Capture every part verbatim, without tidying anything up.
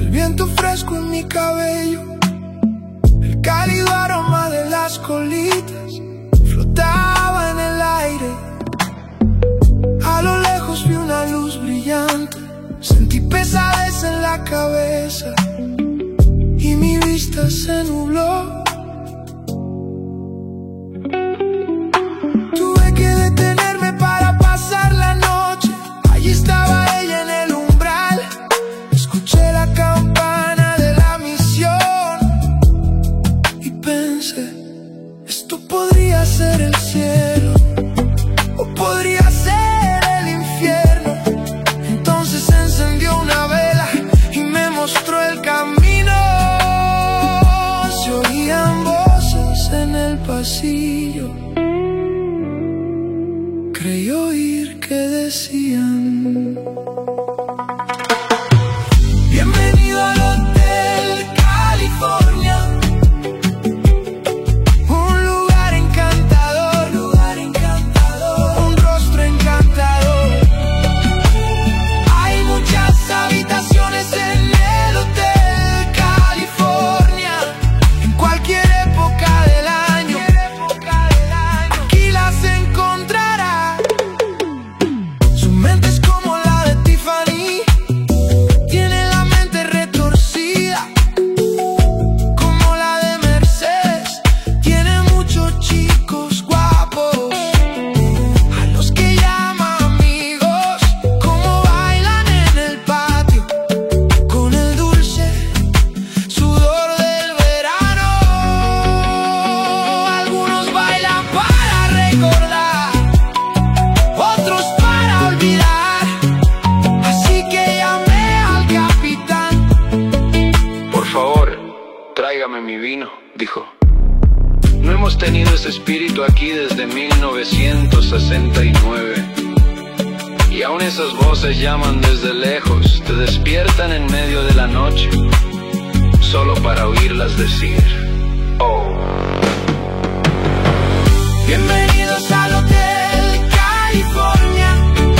el viento fresco en mi cabello, el cálido aroma de las colitas flotaba en el aire. A lo lejos vi una luz brillante, sentí pesadez en la cabeza y mi vista se nubló. Tuve que detenerme para pasar la noche. Allí estaba ella en el umbral. Escuché la campana de la misión y pensé, esto podría ser el cielo o podría ser el infierno. Entonces encendió una vela y me mostró el camino. Se oían voces en el pasillo. Creí oír que decían: bienvenido al Hotel California, un lugar encantador, lugar encantador, un rostro encantador. Hay muchas habitaciones en el Hotel California, en cualquier época del año, aquí las encontrarás. Su mente es como la de Tiffany, tiene la mente retorcida como la de Mercedes. Tiene muchos chicos guapos a los que llama amigos. Como bailan en el patio con el dulce sudor del verano. Algunos bailan para recordar, otros para olvidar. Así que llamé al capitán. Por favor, tráigame mi vino, dijo. No hemos tenido ese espíritu aquí desde mil novecientos sesenta y nueve. Y aún esas voces llaman desde lejos, te despiertan en medio de la noche, solo para oírlas decir: oh. Bienvenidos al Hotel California,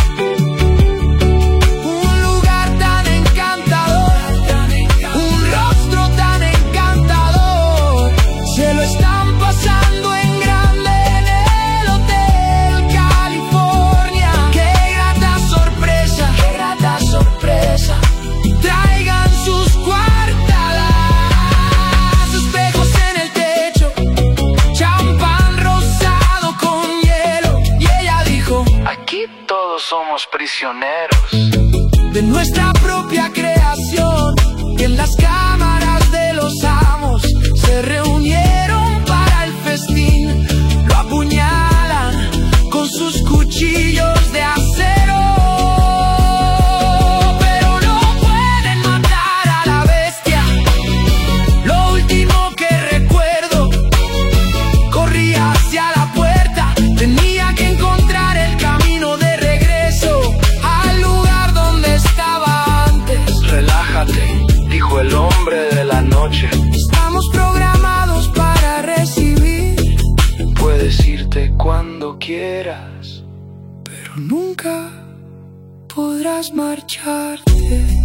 un lugar tan encantador, un rostro tan encantador. Se lo están pasando en grande en el Hotel California. Qué grata sorpresa, qué grata sorpresa. Traigan sus cuartadas, espejos en el techo, champán rosado con hielo. Y ella dijo: Aquí todos somos prisioneros. de nuestra propia creación. Y en las cámaras de los amos se reunieron para el festín. Lo apuñalan con sus cuchillos de acero, pero no pueden matar a la bestia. Lo último que recuerdo, corrí hacia la puerta. Tenía que encontrar el camino de regreso al lugar donde estaba antes. Relájate, dijo el hombre de la noche. Estamos programados para recibir, Puedes irte cuando quieras, pero nunca podrás marcharte.